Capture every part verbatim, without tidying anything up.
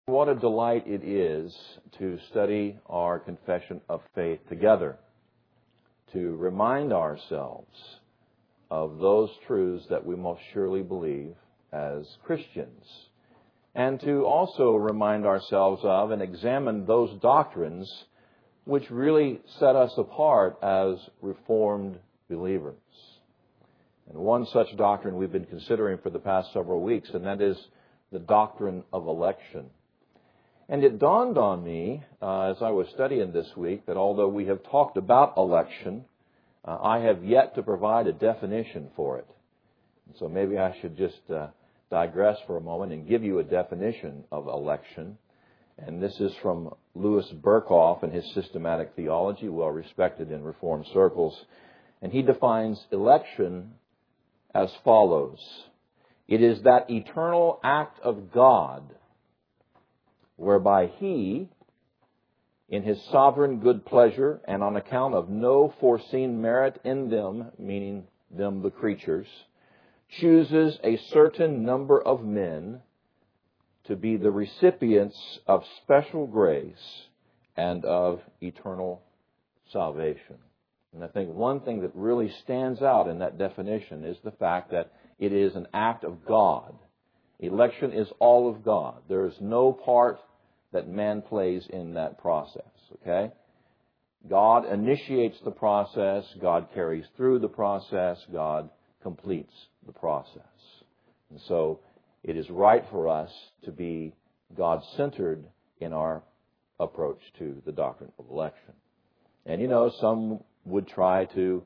What a delight it is to study our confession of faith together, to remind ourselves of those truths that we most surely believe as Christians, and to also remind ourselves of and examine those doctrines which really set us apart as Reformed believers. And one such doctrine we've been considering for the past several weeks, and that is the doctrine of election. And it dawned on me, uh, as I was studying this week, that although we have talked about election, uh, I have yet to provide a definition for it. And so maybe I should just uh, digress for a moment and give you a definition of election. And this is from Louis Berkhoff in his Systematic Theology, well respected in Reformed circles. And he defines election as follows. It is that eternal act of God whereby He, in His sovereign good pleasure and on account of no foreseen merit in them, meaning them the creatures, chooses a certain number of men to be the recipients of special grace and of eternal salvation. And I think one thing that really stands out in that definition is the fact that it is an act of God. Election is all of God. There is no part that man plays in that process, okay? God initiates the process, God carries through the process, God completes the process. And so it is right for us to be God-centered in our approach to the doctrine of election. And you know, some would try to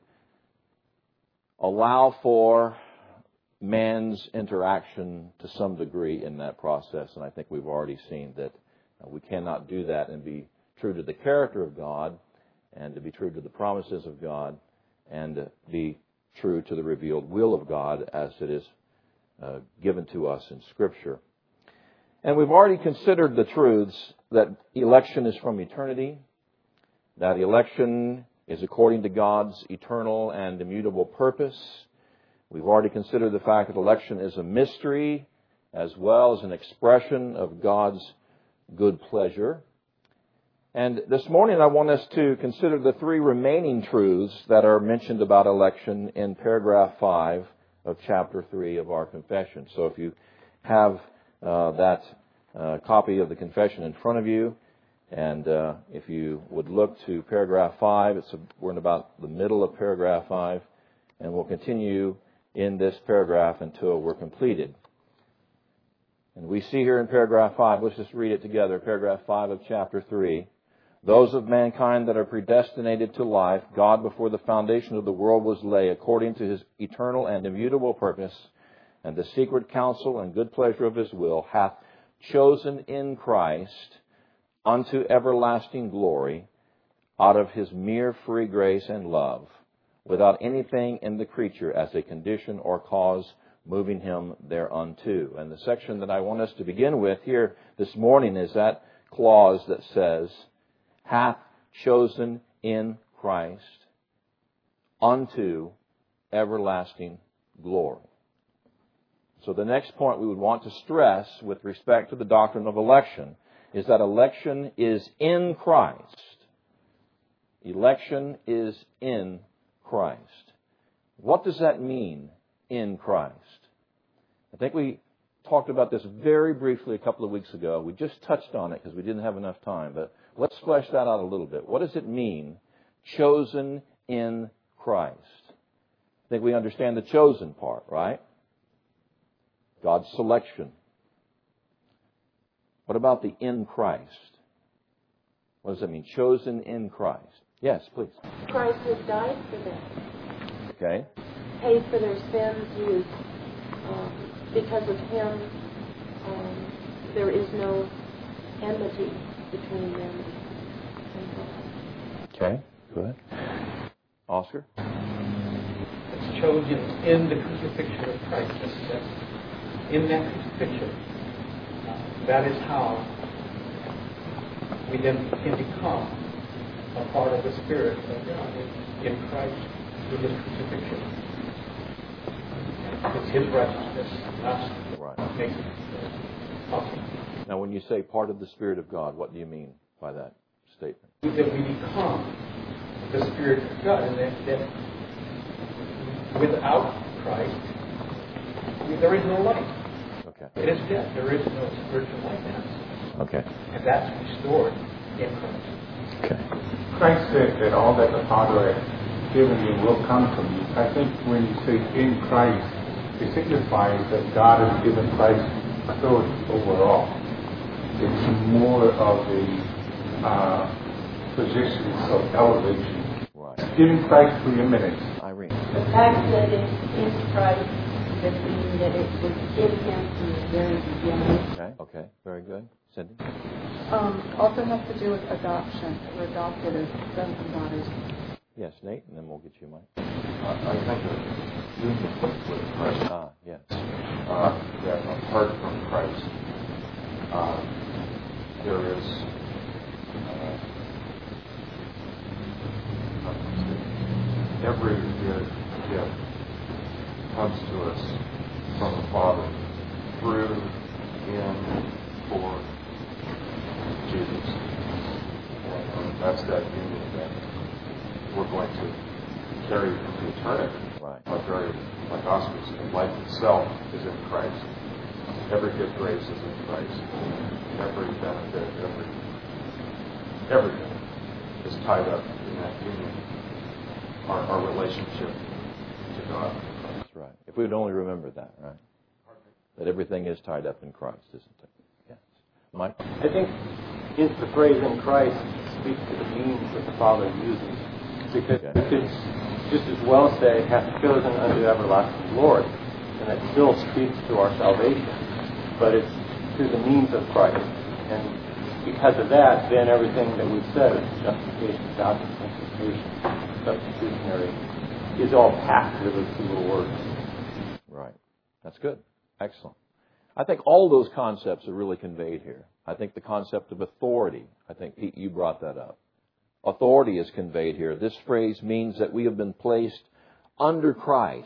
allow for man's interaction to some degree in that process, and I think we've already seen that we cannot do that and be true to the character of God and to be true to the promises of God and be true to the revealed will of God as it is uh, given to us in Scripture. And we've already considered the truths that election is from eternity, that election is according to God's eternal and immutable purpose. We've already considered the fact that election is a mystery as well as an expression of God's good pleasure. And this morning I want us to consider the three remaining truths that are mentioned about election in paragraph five of chapter three of our confession. So if you have uh, that uh, copy of the confession in front of you, and uh, if you would look to paragraph five, it's a, we're in about the middle of paragraph five, and we'll continue in this paragraph until we're completed. And we see here in paragraph five, let's just read it together, paragraph five of chapter three. Those of mankind that are predestinated to life, God before the foundation of the world was laid, according to His eternal and immutable purpose, and the secret counsel and good pleasure of His will, hath chosen in Christ unto everlasting glory, out of His mere free grace and love, without anything in the creature as a condition or cause moving him thereunto. And the section that I want us to begin with here this morning is that clause that says, hath chosen in Christ unto everlasting glory. So the next point we would want to stress with respect to the doctrine of election is that election is in Christ. Election is in Christ. What does that mean, in Christ? I think we talked about this very briefly a couple of weeks ago. We just touched on it because we didn't have enough time, but let's flesh that out a little bit. What does it mean, chosen in Christ? I think we understand the chosen part, right? God's selection. What about the in Christ? What does that mean? Chosen in Christ. Yes, please. Christ has died for them. Okay. Paid for their sins. He is, um, because of Him, um, there is no enmity between them and God. Okay, good. Oscar? It's chosen in the crucifixion of Christ. In that crucifixion, uh, that is how we then can become a part of the Spirit of God in Christ through His crucifixion. It's His righteousness, not right. makes it possible. Now, when you say part of the Spirit of God, what do you mean by that statement? That we become the Spirit of God, and that, that without Christ, there is no life. Okay. It is death. There is no spiritual life in us. Okay. And that's restored in Christ. Okay. Christ said that all that the Father has given me will come from me. I think when you say in Christ, it signifies that God has given Christ authority over all. It's more of a uh, position of elevation. Right. Giving Christ preeminence. Irene. The fact that it's in Christ doesn't mean that it was in Him from the very beginning. Okay. Okay. Very good. Cindy? Um, also has to do with adoption. We're adopted as sons and daughters. Yes, Nate, and then we'll get you, Mike. Uh, I think of union with Christ. Ah, yes. Uh, that apart from Christ, uh, there is uh, every good gift comes to us from the Father through, in, for Jesus. And um, that's that union that we're going to carry into eternity. Right. Our very, like Oscar said, life itself is in Christ. Every good grace is in Christ. Every benefit, every everything is tied up in that union. Our, our relationship to God. That's right. If we would only remember that, right? That everything is tied up in Christ, isn't it? Yes. Mike? I think the phrase in Christ speaks to the means that the Father uses. Because Okay. you could just as well say, hath chosen unto everlasting Lord, and that still speaks to our salvation. But it's through the means of Christ. And because of that, then everything that we've said, justification, adoption, sanctification, substitutionary, is all packed into those two little words. Right. That's good. Excellent. I think all those concepts are really conveyed here. I think the concept of authority, I think, Pete, you brought that up. Authority is conveyed here. This phrase means that we have been placed under Christ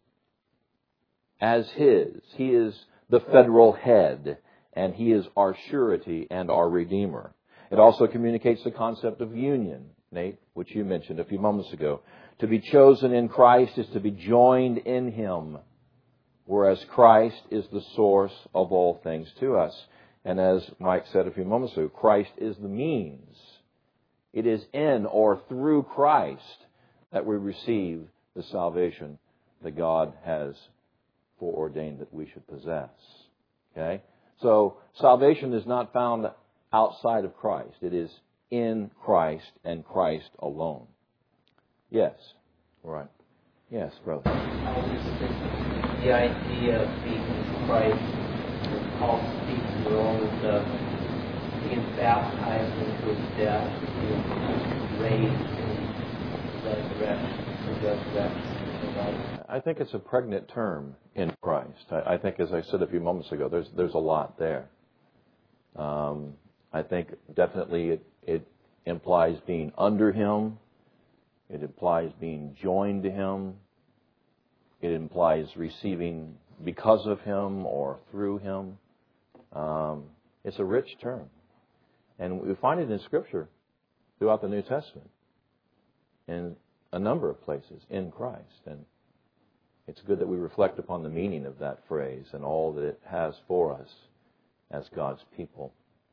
as His. He is the federal head, and He is our surety and our Redeemer. It also communicates the concept of union, Nate, which you mentioned a few moments ago. To be chosen in Christ is to be joined in Him, whereas Christ is the source of all things to us. And as Mike said a few moments ago, Christ is the means. It is in or through Christ that we receive the salvation that God has foreordained that we should possess. Okay? So salvation is not found outside of Christ. It is in Christ and Christ alone. Yes. Right. Yes, brother. The idea of being in Christ, Paul speaks in Romans of being baptized into His death, being raised in resurrection, the resurrection of life. I think it's a pregnant term in Christ. I, I think, as I said a few moments ago, there's there's a lot there. Um, I think definitely it, it implies being under Him. It implies being joined to Him. It implies receiving because of Him or through Him. Um, it's a rich term. And we find it in Scripture throughout the New Testament in a number of places in Christ. And it's good that we reflect upon the meaning of that phrase and all that it has for us as God's people.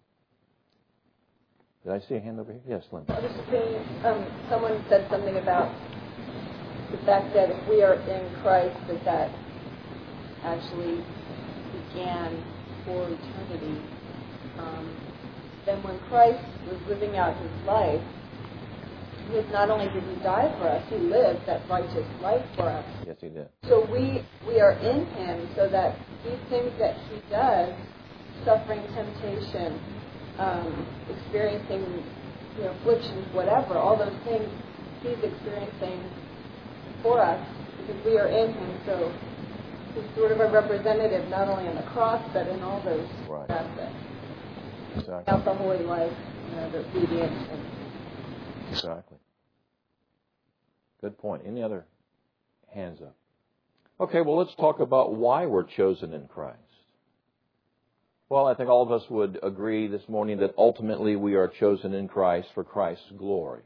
Did I see a hand over here? Yes, Linda. I was just saying, um, someone said something about the fact that if we are in Christ, that that actually began for eternity. Um, then when Christ was living out His life, He was not only did He die for us, He lived that righteous life for us. Yes, He did. So we we are in Him, so that these things that He does, suffering, temptation, um, experiencing, you know, afflictions, whatever, all those things He's experiencing for us because we are in Him. So He's sort of a representative, not only on the cross, but in all those Right. aspects. Exactly. Out the holy life, you know, the obedience. And Exactly. Good point. Any other hands up? Okay, well, let's talk about why we're chosen in Christ. Well, I think all of us would agree this morning that ultimately we are chosen in Christ for Christ's glory.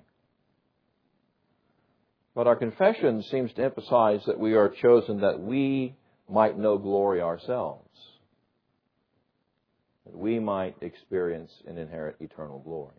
But our confession seems to emphasize that we are chosen that we might know glory ourselves, that we might experience and inherit eternal glory.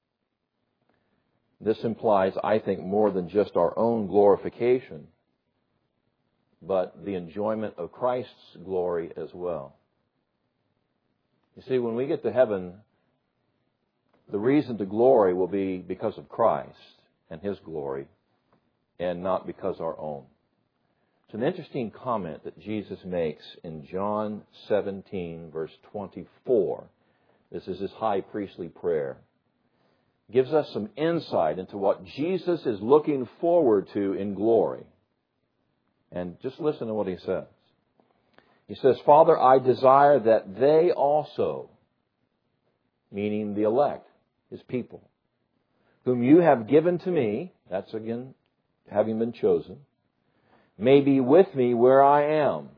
This implies, I think, more than just our own glorification, but the enjoyment of Christ's glory as well. You see, when we get to heaven, the reason to glory will be because of Christ and His glory, and not because our own. It's an interesting comment that Jesus makes in John seventeen, verse twenty-four. This is His high priestly prayer. It gives us some insight into what Jesus is looking forward to in glory. And just listen to what He says. He says, Father, I desire that they also, meaning the elect, His people, whom You have given to Me, that's again, having been chosen, may be with Me where I am.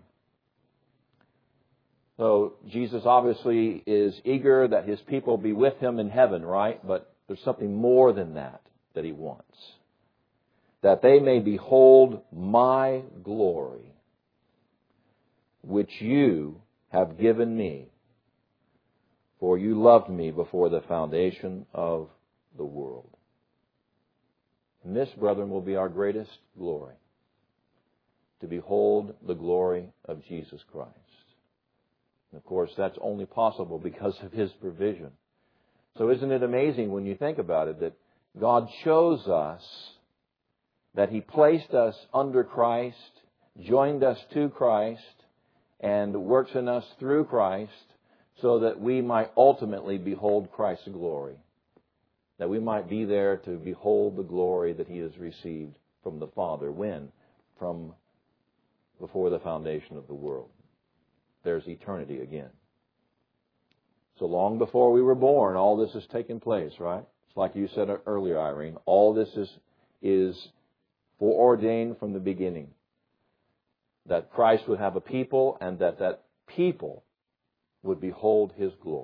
So Jesus obviously is eager that His people be with Him in heaven, right? But there's something more than that that He wants. That they may behold My glory, which You have given Me, for You loved Me before the foundation of the world. And this, brethren, will be our greatest glory, to behold the glory of Jesus Christ. And of course, that's only possible because of His provision. So isn't it amazing when you think about it that God chose us, that He placed us under Christ, joined us to Christ, and works in us through Christ so that we might ultimately behold Christ's glory. That we might be there to behold the glory that He has received from the Father. When? From before the foundation of the world. There's eternity again. So long before we were born, all this has taken place, right? It's like you said earlier, Irene. All this is, is foreordained from the beginning. That Christ would have a people and that that people would behold His glory.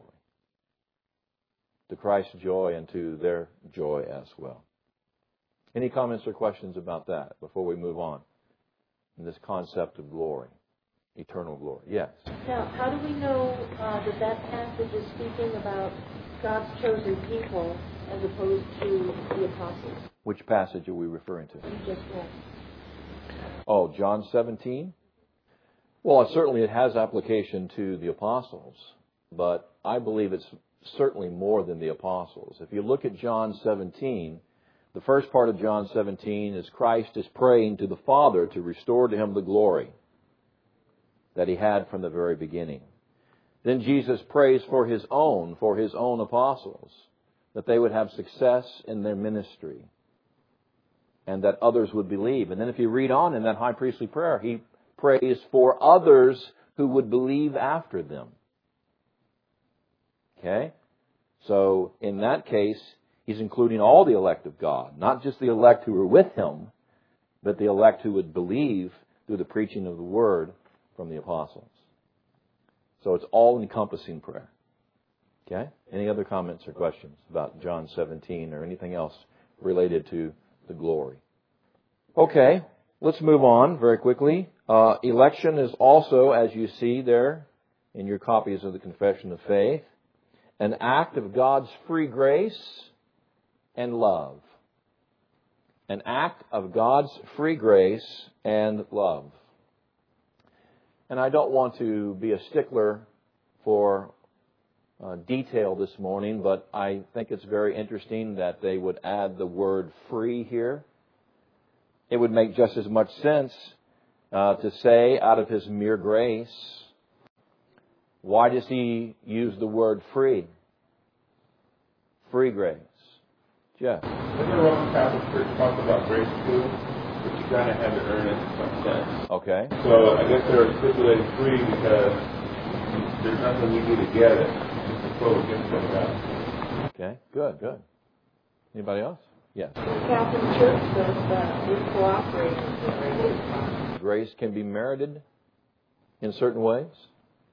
To Christ's joy and to their joy as well. Any comments or questions about that before we move on in this concept of glory, eternal glory? Yes? Now, how do we know uh, that that passage is speaking about God's chosen people as opposed to the apostles? Which passage are we referring to? You just read. Oh, John seventeen? Well, certainly it has application to the apostles, but I believe it's certainly more than the apostles. If you look at John seventeen, the first part of John seventeen is Christ is praying to the Father to restore to Him the glory that He had from the very beginning. Then Jesus prays for His own, for His own apostles, that they would have success in their ministry and that others would believe. And then if you read on in that high priestly prayer, He prays for others who would believe after them. Okay? So, in that case, He's including all the elect of God, not just the elect who were with Him, but the elect who would believe through the preaching of the Word from the apostles. So it's all-encompassing prayer. Okay? Any other comments or questions about John seventeen or anything else related to the glory? Okay, let's move on very quickly. Uh, election is also, as you see there in your copies of the Confession of Faith, an act of God's free grace and love. An act of God's free grace and love. And I don't want to be a stickler for uh, detail this morning, but I think it's very interesting that they would add the word free here. It would make just as much sense uh, to say out of His mere grace. Why does He use the word free? Free grace. Jeff. In the Roman Catholic Church talks about grace too, but you kind of have to earn it in some sense. Okay. So I guess they're stipulating free because there's nothing you do to get it. It's a total gift from God. Okay. Good. Good. Anybody else? Yes. The Catholic Church says that we cooperate with the grace. Grace can be merited in certain ways.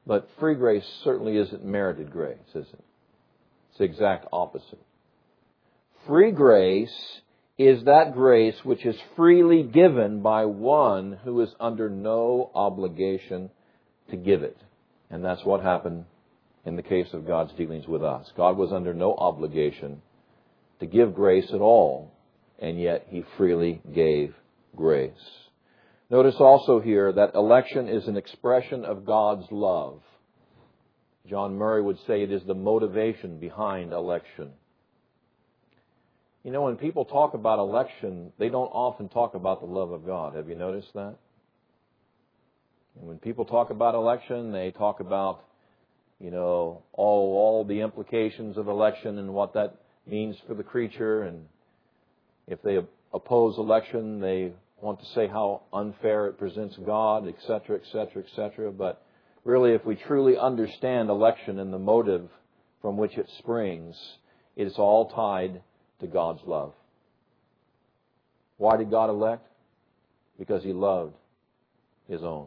But free grace certainly isn't merited grace, is it? It's the exact opposite. Free grace is that grace which is freely given by one who is under no obligation to give it. And that's what happened in the case of God's dealings with us. God was under no obligation to give grace at all, and yet He freely gave grace. Notice also here that election is an expression of God's love. John Murray would say it is the motivation behind election. You know, when people talk about election, they don't often talk about the love of God. Have you noticed that? And when people talk about election, they talk about, you know, all, all the implications of election and what that means for the creature. And if they oppose election, they want to say how unfair it presents God, et cetera, et cetera, et cetera. But really, if we truly understand election and the motive from which it springs, it is all tied to God's love. Why did God elect? Because He loved His own.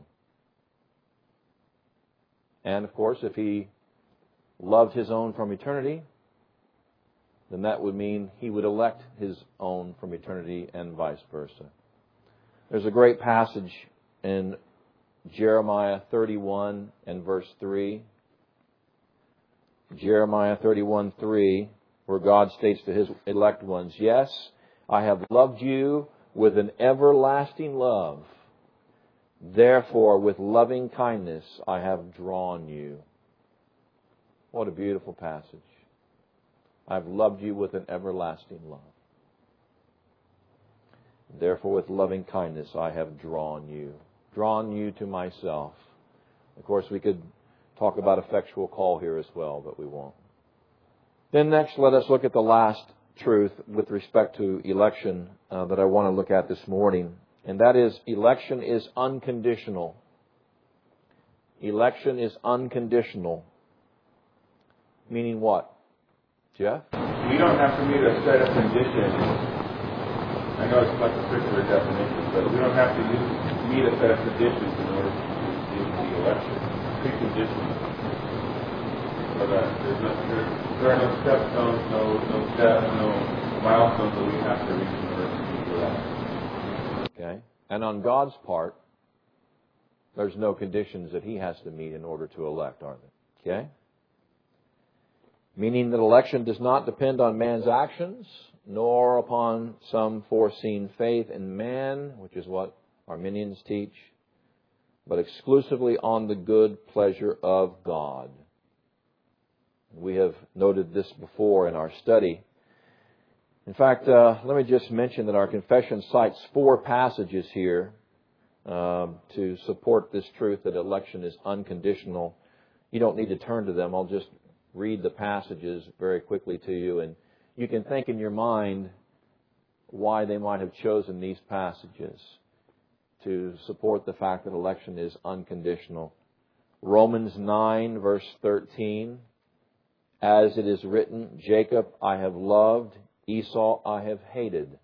And of course, if He loved His own from eternity, then that would mean He would elect His own from eternity and vice versa. There's a great passage in Jeremiah thirty-one and verse three. Jeremiah thirty-one three, where God states to His elect ones, "Yes, I have loved you with an everlasting love. Therefore, with loving kindness I have drawn you." What a beautiful passage. I've loved you with an everlasting love. Therefore, with loving kindness I have drawn you. Drawn you to myself. Of course, we could talk about effectual call here as well, but we won't. Then next, let us look at the last truth with respect to election uh, that I want to look at this morning. And that is, election is unconditional. Election is unconditional. Meaning what? Jeff? We don't have to meet a set of conditions. I know it's not the particular definition, but we don't have to use, meet a set of conditions in order to receive the election. Preconditions. So that there's no, there, there are no stepstones, no no steps, no milestones that we have to reach in order to receive the election. Okay. And on God's part, there's no conditions that He has to meet in order to elect, are there? Okay? Meaning that election does not depend on man's actions, nor upon some foreseen faith in man, which is what Arminians teach, but exclusively on the good pleasure of God. We have noted this before in our study. In fact, uh, let me just mention that our confession cites four passages here um, to support this truth that election is unconditional. You don't need to turn to them. I'll just read the passages very quickly to you, and you can think in your mind why they might have chosen these passages to support the fact that election is unconditional. Romans nine, verse thirteen, "As it is written, Jacob I have loved, Esau I have hated."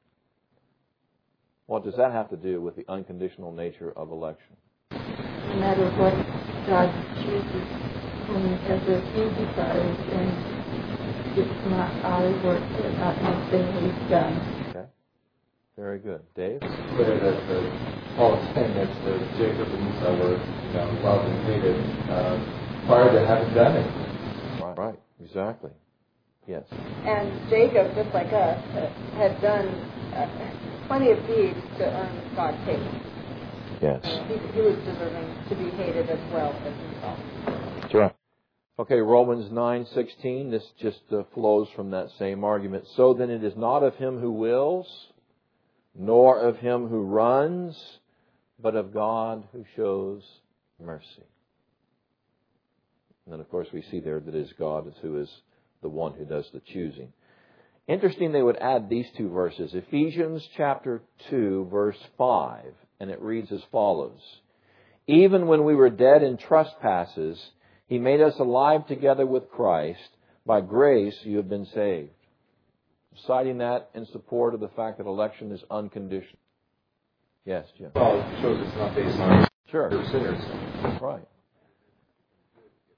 What does that have to do with the unconditional nature of election? No matter what God chooses, whenever He decides, and it's not our work, it's not anything we've done. Okay. Very good. Dave? Put it as the, Paul is saying that the Jacob and Esau were, you know, loved and hated uh, prior to having done it. Right. Right. Exactly. Yes. And Jacob, just like us, had done uh, plenty of deeds to earn God's hate. Yes. He, he was deserving to be hated as well as himself. That's right. Okay, Romans nine sixteen, this just uh, flows from that same argument. "So then it is not of him who wills, nor of him who runs, but of God who shows mercy." And then, of course, we see there that it is God who is the one who does the choosing. Interesting, they would add these two verses. Ephesians chapter two, verse five, and it reads as follows. "Even when we were dead in trespasses, He made us alive together with Christ. By grace you have been saved." Citing that in support of the fact that election is unconditional. Yes, Jim? Paul shows it's not based on Sure. sinners. Right.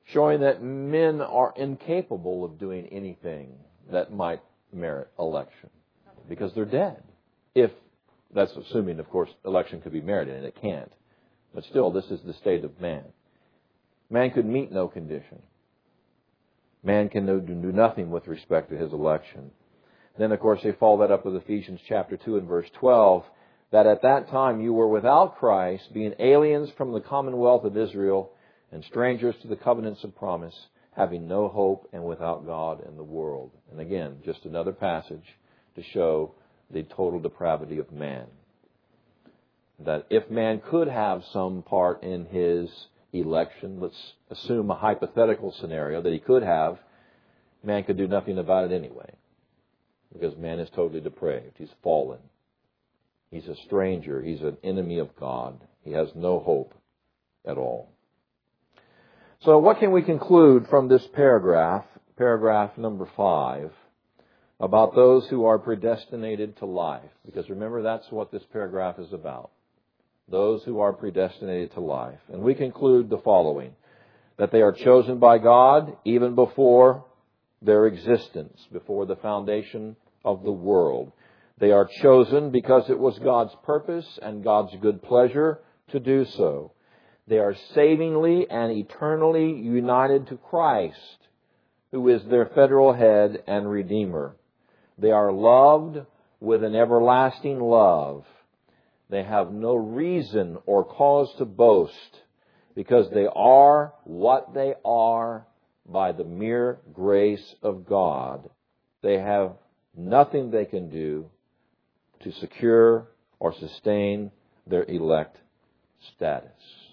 showing that men are incapable of doing anything that might merit election because they're dead. If that's assuming, of course, election could be merited, and it can't. But still, this is the state of man. Man could meet no condition. Man can do nothing with respect to his election. Then, of course, they follow that up with Ephesians chapter two and verse twelve, that at that time you were without Christ, being aliens from the commonwealth of Israel and strangers to the covenants of promise, having no hope and without God in the world. And again, just another passage to show the total depravity of man. That if man could have some part in his election, let's assume a hypothetical scenario that he could have, man could do nothing about it anyway. Because man is totally depraved. He's fallen. He's a stranger. He's an enemy of God. He has no hope at all. So what can we conclude from this paragraph, paragraph number five, about those who are predestinated to life? Because remember, that's what this paragraph is about. Those who are predestinated to life. And we conclude the following, that they are chosen by God even before their existence, before the foundation of the world. They are chosen because it was God's purpose and God's good pleasure to do so. They are savingly and eternally united to Christ, who is their federal head and Redeemer. They are loved with an everlasting love. They have no reason or cause to boast because they are what they are by the mere grace of God. They have nothing they can do to secure or sustain their elect status.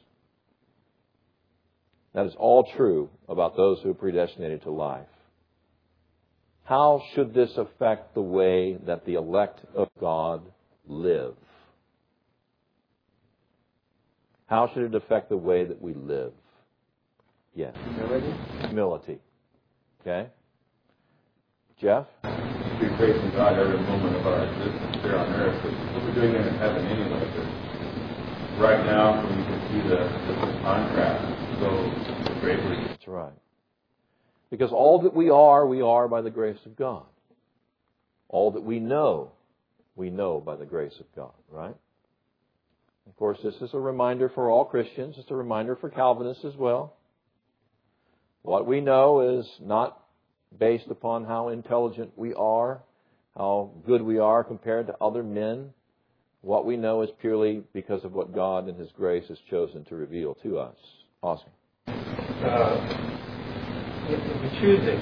That is all true about those who are predestinated to life. How should this affect the way that the elect of God live? How should it affect the way that we live? Yes. Humility. Humility. Okay. Jeff? Be praising God every moment of our existence here on earth. But what we're doing in heaven anyway. But right now, when you can see the, the contrast so greatly. That's right. Because all that we are, we are by the grace of God. All that we know, we know by the grace of God, right? Of course, this is a reminder for all Christians. It's a reminder for Calvinists as well. What we know is not based upon how intelligent we are, how good we are compared to other men. What we know is purely because of what God in His grace has chosen to reveal to us. Oscar. Uh, if we're choosing,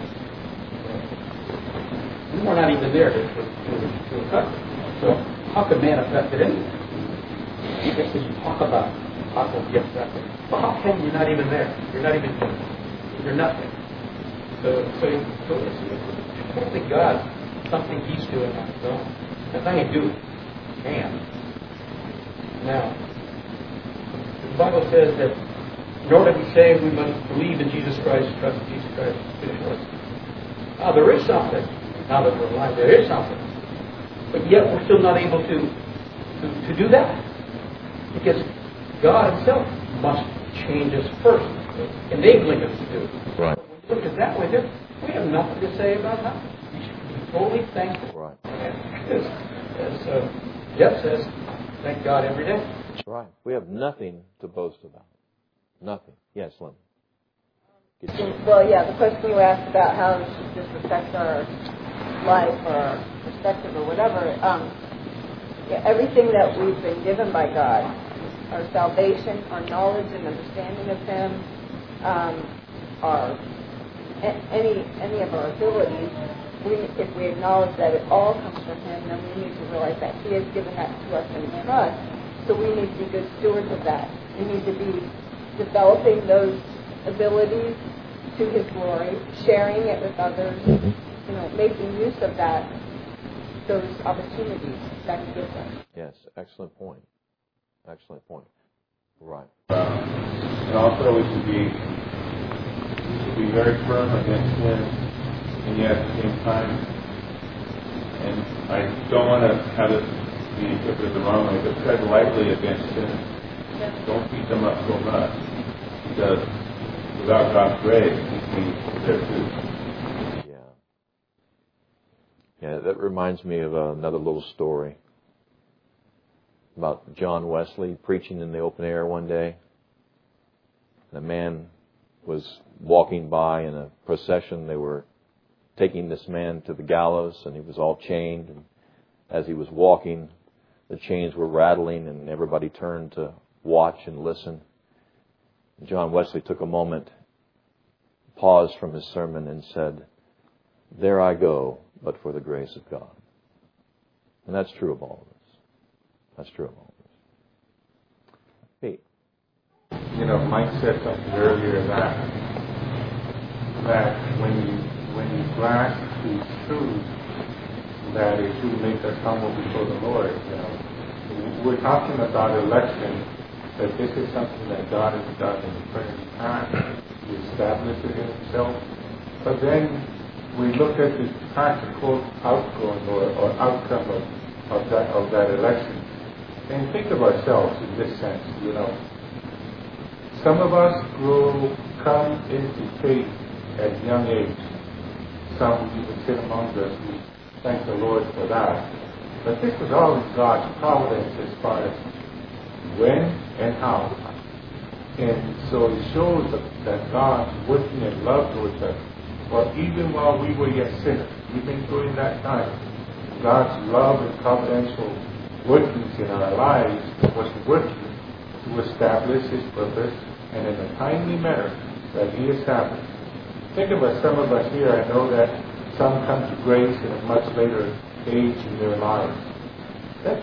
we were not even there to, to, to affect it. So how could man affect it anyway? If you talk about possible gifts, well, how can you not even there? You're not even, you're nothing. So, so, so it's, it's totally God, something He's doing on His own. That's how you do it. You can. Now, the Bible says that in order to be saved, we must believe in Jesus Christ, trust in Jesus Christ, finish work. Now, there is something. Now that we're alive, there is something. But yet we're still not able to, to, to do that. Because God Himself must change us first, enabling us to do it. Right. Look at that way, we have nothing to say about that. We should be totally thankful. Right. As, as uh, Jeff says, thank God every day. That's right. We have nothing to boast about. Nothing. Yes, Lynn. Well, yeah, the question you asked about how should this affect our life or our perspective or whatever, um, yeah, everything that we've been given by God, our salvation, our knowledge and understanding of Him, um, our any any of our abilities, we, if we acknowledge that it all comes from Him, then we need to realize that He has given that to us in trust. So we need to be good stewards of that. We need to be developing those abilities to His glory, sharing it with others, you know, making use of that, those opportunities that He gives us. Yes, excellent point. Excellent point. Right. Uh, and also we should be we should be very firm against sin, and yet at the same time, and I don't want to have it be interpreted the wrong way, but tread lightly against sin. Don't beat them up so much, because without God's grace, he'd be there too. Yeah. Yeah, that reminds me of another little story about John Wesley preaching in the open air one day. The man was walking by in a procession. They were taking this man to the gallows, and he was all chained. And as he was walking, the chains were rattling, and everybody turned to watch and listen. John Wesley took a moment, paused from his sermon, and said, "There I go, but for the grace of God." And that's true of all of us. That's true of all of us. Pete. You know, Mike said something earlier that that when you when you grasp these truths, that it do make us humble before the Lord. You know, we're talking about election, that this is something that God has done in eternity past. He established it in Himself. But then we look at the practical outgoing or, or outcome of, of that of that election, and think of ourselves in this sense. You know, some of us grow come into faith at a young age. Some even sit among us. We thank the Lord for that. But this was always God's providence as far as when and how. And so it shows that God's working in love towards us. Well, even while we were yet sinners, even during that time, God's love and providential workings in our lives was working to establish His purpose, and in a timely manner that He established. Think of us, some of us here, I know that some come to grace at a much later age in their lives. That,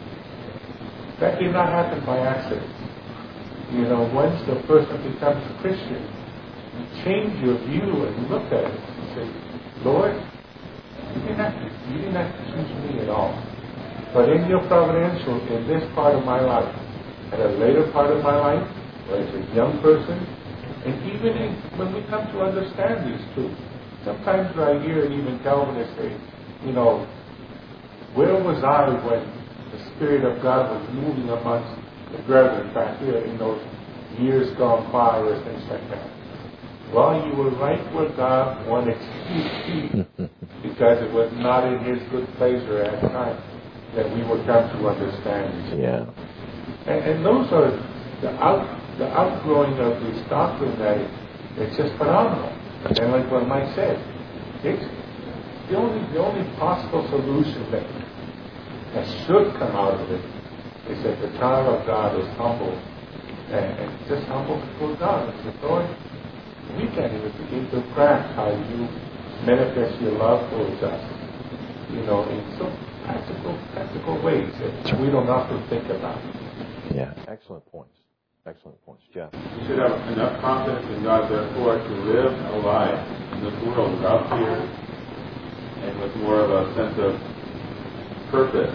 that did not happen by accident. You know, once the person becomes a Christian, you change your view and you look at it and say, Lord, you didn't have to, you didn't have to choose me at all. But in your providential, in this part of my life, at a later part of my life, where as a young person, and even in, when we come to understand these truths, sometimes I hear even Calvinists say, you know, where was I when the Spirit of God was moving amongst the brethren back here in those years gone by or things like that? Well, you were right where God wanted you to be, because it was not in His good pleasure at the time that we would come to understand these. Yeah. And, and those are the out. The outgrowing of this doctrine, that it, it's just phenomenal. And like what Mike said, it's the only the only possible solution that that should come out of it is that the child of God is humble and, and just humble before God. And says, Lord, we can't even begin to grasp how you manifest your love towards us, you know, in so practical practical ways that we don't often think about. Yeah, excellent points. Excellent points. Jeff? We should have enough confidence in God, therefore, to live a life in this world without fear and with more of a sense of purpose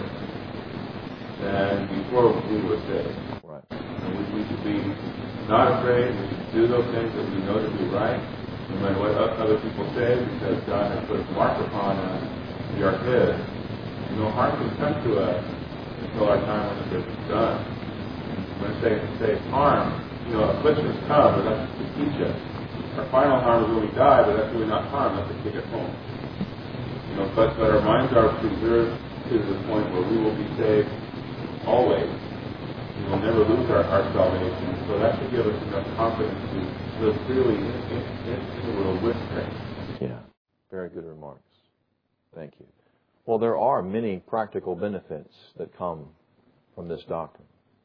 than before we were saved. Right. And we, we should be not afraid. We should do those things that we know to be right, no matter what other people say, because God has put a mark upon us. We are His. And no harm can come to us until our time on the earth is done. When I say, say harm, you know, afflictions come, but that's to teach us. Our final harm is when we die, but that's really not harm, that's to take us home. You know, but, but our minds are preserved to the point where we will be saved always. We will never lose our, our salvation. So that should give us enough confidence to live freely in, in, in the world with Christ. Yeah, very good remarks. Thank you. Well, there are many practical benefits that come from this doctrine.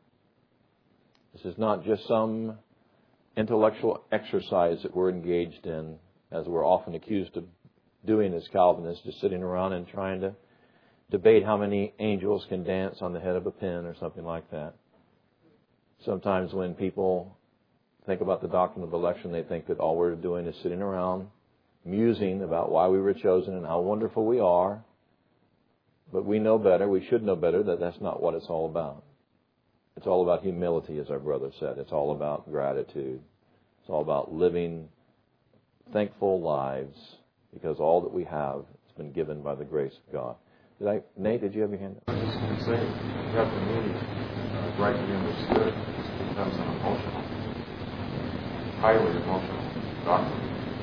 This is not just some intellectual exercise that we're engaged in, as we're often accused of doing as Calvinists, just sitting around and trying to debate how many angels can dance on the head of a pin or something like that. Sometimes when people think about the doctrine of election, they think that all we're doing is sitting around musing about why we were chosen and how wonderful we are. But we know better, we should know better, that that's not what it's all about. It's all about humility, as our brother said. It's all about gratitude. It's all about living thankful lives, because all that we have has been given by the grace of God. Did I, Nate, did you have your hand up? I was just going to say, you have to mean uh, rightly understood. It becomes an emotional, highly emotional doctrine.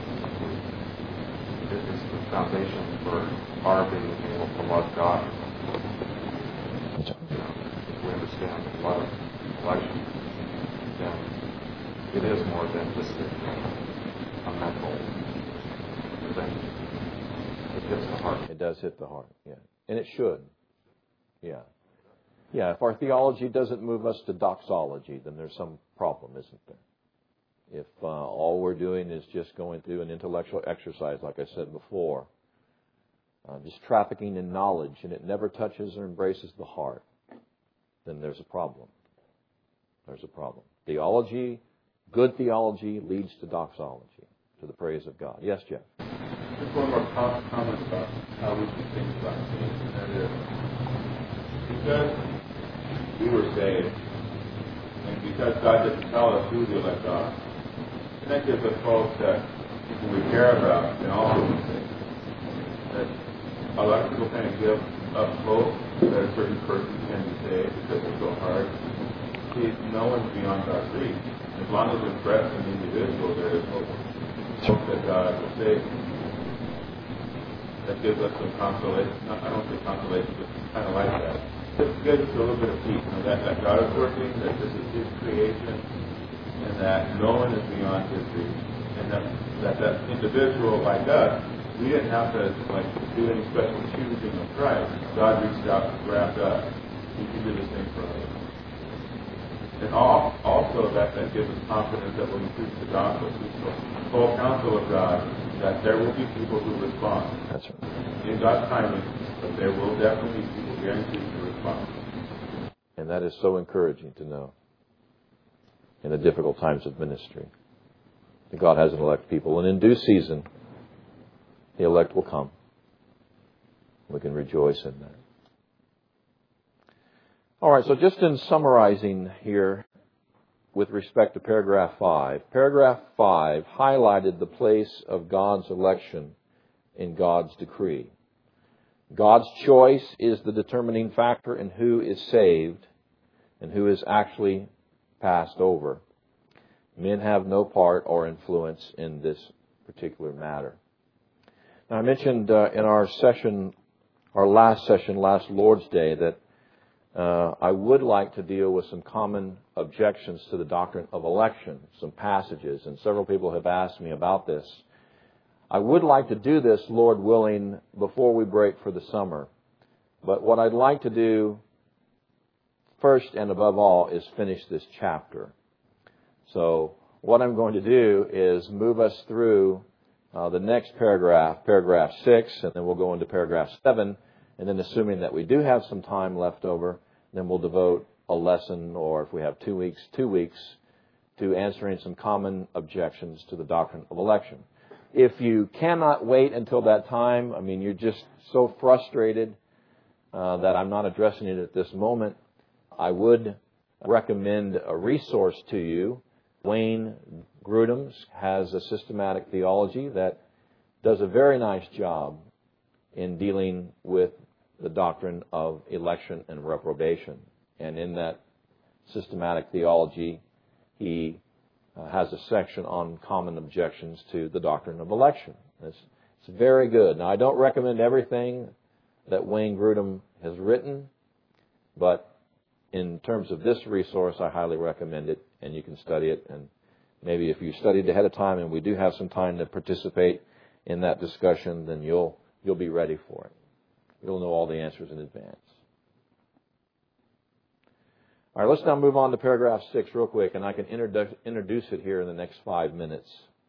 It is the foundation for our being able to love God. You know, if we understand love, election, then it is more than just a, a mental thing. It hits the heart. It does hit the heart, yeah. And it should. Yeah. Yeah, if our theology doesn't move us to doxology, then there's some problem, isn't there? If uh, all we're doing is just going through an intellectual exercise, like I said before, uh, just trafficking in knowledge, and it never touches or embraces the heart, then there's a problem. There's a problem. Theology, good theology, leads to doxology, to the praise of God. Yes, Jeff? Just one more comment about how we should think about things, and that is, because we were saved, and because God doesn't tell us who the elect are, and that gives us hope that people we care about can also be saved. That a lot of people kind of give up hope that a certain person can be saved because it's so hard. See, no one's beyond God's reach. As long as it's breath in the individual, there is hope. Hope that God will save. That gives us some consolation. Not, I don't say consolation, but kind of like that. It gives us a little bit of peace. You know, that, that God is working, that this is His creation, and that no one is beyond His reach. And that that, that individual like us, we didn't have to like do any special choosing of Christ. God reached out and grabbed us. He can do the same for us. And all, also that, that gives us confidence that when we preach the gospel, preach the full counsel of God, that there will be people who respond. That's right. In God's timing, but there will definitely be people guaranteed to respond. And that is so encouraging to know in the difficult times of ministry that God has an elect people. And in due season, the elect will come. We can rejoice in that. All right, so just in summarizing here with respect to paragraph five, paragraph five highlighted the place of God's election in God's decree. God's choice is the determining factor in who is saved and who is actually passed over. Men have no part or influence in this particular matter. Now, I mentioned uh, in our session, our last session, last Lord's Day, that uh, I would like to deal with some common objections to the doctrine of election, some passages, and several people have asked me about this. I would like to do this, Lord willing, before we break for the summer. But what I'd like to do first and above all is finish this chapter. So what I'm going to do is move us through uh, the next paragraph, paragraph six, and then we'll go into paragraph seven. And then assuming that we do have some time left over, then we'll devote a lesson, or if we have two weeks, two weeks, to answering some common objections to the doctrine of election. If you cannot wait until that time, I mean, you're just so frustrated uh, that I'm not addressing it at this moment, I would recommend a resource to you. Wayne Grudem has a systematic theology that does a very nice job in dealing with the doctrine of election and reprobation. And in that systematic theology, he uh, has a section on common objections to the doctrine of election. It's, it's very good. Now, I don't recommend everything that Wayne Grudem has written, but in terms of this resource, I highly recommend it, and you can study it. And maybe if you studied ahead of time and we do have some time to participate in that discussion, then you'll you'll be ready for it. You'll know all the answers in advance. All right, let's now move on to paragraph six real quick, and I can introdu- introduce it here in the next five minutes.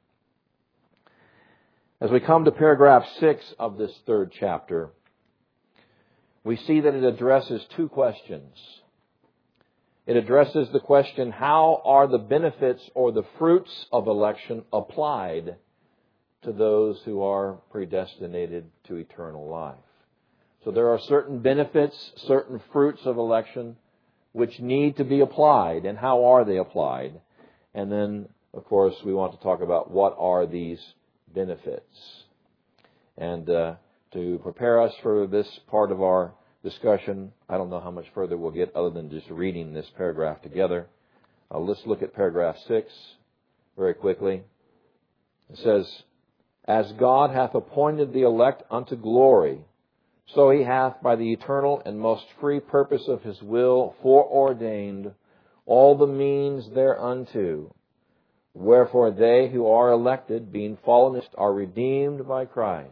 As we come to paragraph six of this third chapter, we see that it addresses two questions. It addresses the question, how are the benefits or the fruits of election applied to those who are predestinated to eternal life? So there are certain benefits, certain fruits of election which need to be applied, and how are they applied? And then, of course, we want to talk about what are these benefits. And uh, to prepare us for this part of our discussion, I don't know how much further we'll get other than just reading this paragraph together. Uh, let's look at paragraph six very quickly. It says, as God hath appointed the elect unto glory, so He hath by the eternal and most free purpose of His will foreordained all the means thereunto. Wherefore they who are elected, being fallen, are redeemed by Christ,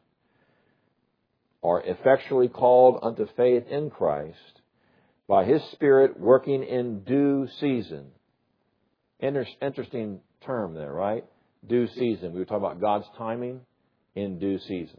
are effectually called unto faith in Christ, by His Spirit working in due season. Inter- interesting term there, right? Due season. We were talking about God's timing in due season.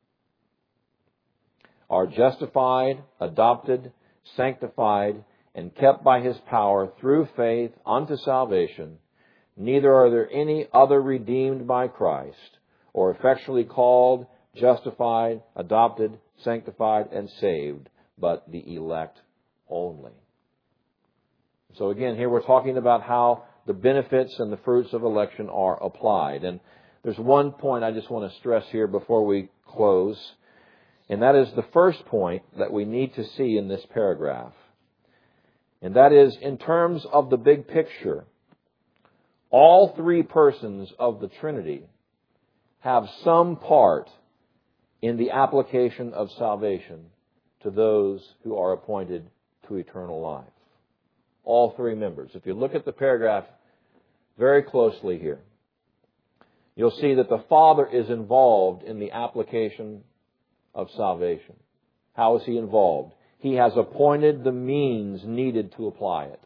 Are justified, adopted, sanctified, and kept by His power through faith unto salvation. Neither are there any other redeemed by Christ, or effectually called, justified, adopted, sanctified, and saved, but the elect only. So again, here we're talking about how the benefits and the fruits of election are applied. And there's one point I just want to stress here before we close, and that is the first point that we need to see in this paragraph. And that is, in terms of the big picture, all three persons of the Trinity have some part in the application of salvation to those who are appointed to eternal life. All three members. If you look at the paragraph very closely here, you'll see that the Father is involved in the application of salvation. How is He involved? He has appointed the means needed to apply it.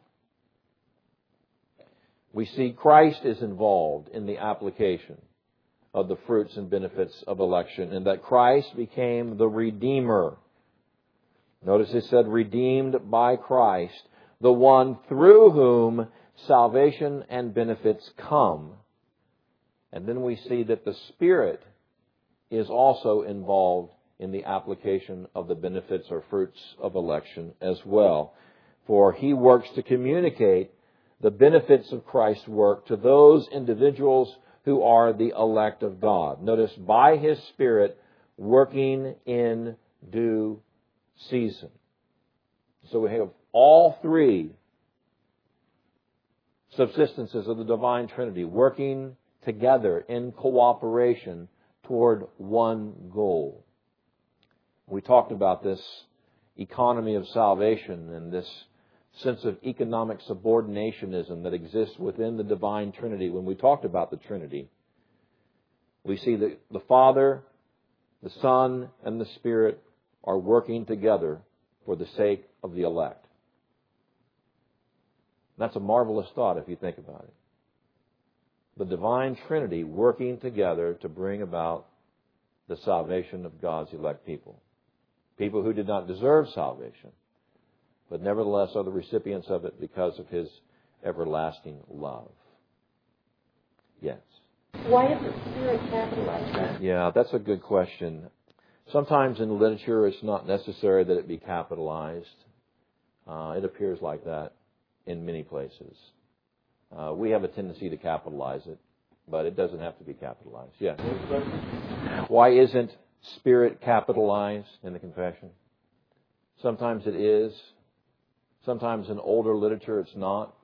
We see Christ is involved in the application of the fruits and benefits of election, and that Christ became the Redeemer. Notice it said, redeemed by Christ, the one through whom salvation and benefits come. And then we see that the Spirit is also involved in the application of the benefits or fruits of election as well. For He works to communicate the benefits of Christ's work to those individuals who are the elect of God. Notice, by His Spirit working in due season. So we have all three subsistences of the divine Trinity working together in cooperation toward one goal. We talked about this economy of salvation and this sense of economic subordinationism that exists within the divine Trinity. When we talked about the Trinity, we see that the Father, the Son, and the Spirit are working together for the sake of the elect. That's a marvelous thought if you think about it. The divine Trinity working together to bring about the salvation of God's elect people. People who did not deserve salvation, but nevertheless are the recipients of it because of His everlasting love. Yes? Why is the Spirit capitalized then? Yeah, that's a good question. Sometimes in literature it's not necessary that it be capitalized. Uh, it appears like that in many places. Uh, we have a tendency to capitalize it, but it doesn't have to be capitalized. Yes? Why isn't Spirit capitalized in the confession? Sometimes it is. Sometimes in older literature it's not.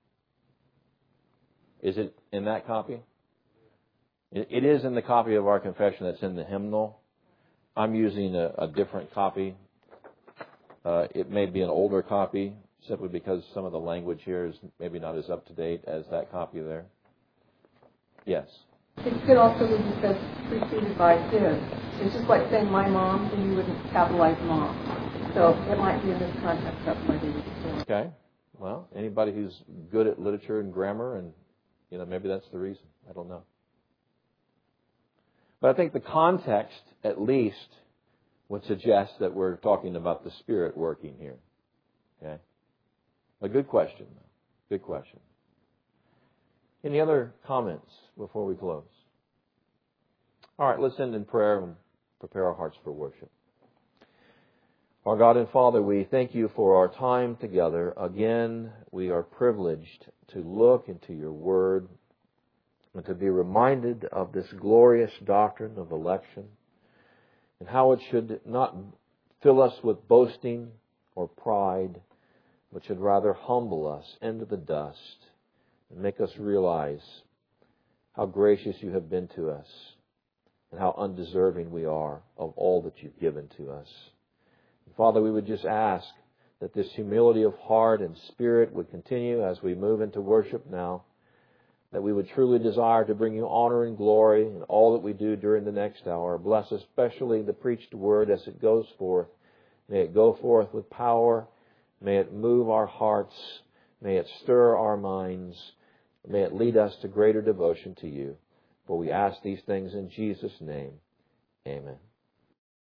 Is it in that copy? It is in the copy of our confession that's in the hymnal. I'm using a, a different copy. Uh, it may be an older copy simply because some of the language here is maybe not as up to date as that copy there. Yes? It could also be because preceded by his. It's just like saying my mom, and you wouldn't capitalize mom. So it might be in this context. That's why they would do it. Okay. Well, anybody who's good at literature and grammar, and you know, maybe that's the reason. I don't know. But I think the context, at least, would suggest that we're talking about the Spirit working here. Okay? A good question, though. Good question. Any other comments before we close? All right, let's end in prayer and prepare our hearts for worship. Our God and Father, we thank You for our time together. Again, we are privileged to look into Your Word and to be reminded of this glorious doctrine of election and how it should not fill us with boasting or pride, but should rather humble us into the dust and make us realize how gracious you have been to us, and how undeserving we are of all that you've given to us. Father, we would just ask that this humility of heart and spirit would continue as we move into worship now, that we would truly desire to bring you honor and glory in all that we do during the next hour. Bless especially the preached word as it goes forth. May it go forth with power. May it move our hearts. May it stir our minds. May it lead us to greater devotion to you. For we ask these things in Jesus' name. Amen.